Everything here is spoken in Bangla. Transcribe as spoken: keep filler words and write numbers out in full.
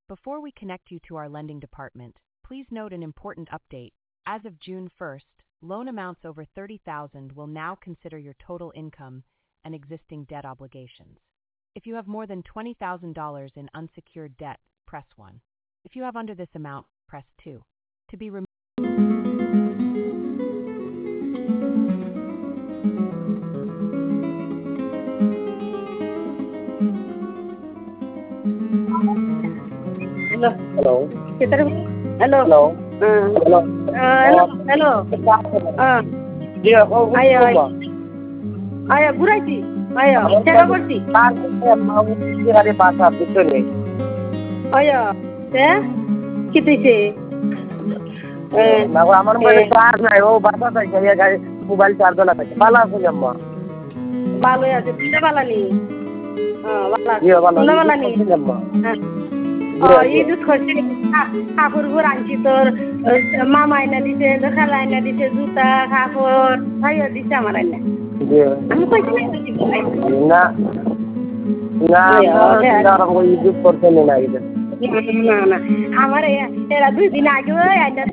Before we connect you to our lending department, please note an important update. As of June first, loan amounts over thirty thousand dollars will now consider your total income and existing debt obligations. If you have more than twenty thousand dollars in unsecured debt, press one. If you have under this amount, press two. To be removed. Hello. Hello. Hello. Hello. Hello. Uh, Hello. uh, hello. Hello. Uh, Dear, how are Ayo, ayo. you? Ayo, ঘুরাইছি ayo চেষ্টা করছি আরে বাসা পিছনে ayo তে কি দিছে না আমার মোবাইলে চার্জ নাই ও বাসা থেকে গাড়ি মোবাইল চার্জ না থাকে ভালো আছে আম্মা ভালোই আছে তুই ভালো নি হ্যাঁ ভালো আছে ইয়ে ভালো তুই ভালো নি আম্মা হ্যাঁ এই দুধ খরচে কাপড় গুলো আনছি তোর মামা এনে দিছে তোর খালা এনে দিছে জুতা কাপড় ভাইয়া দিছে আমার এনে আমি কইছি না না না ওই ইউজ করতে না না না না আমার এরা দুই দিন আগে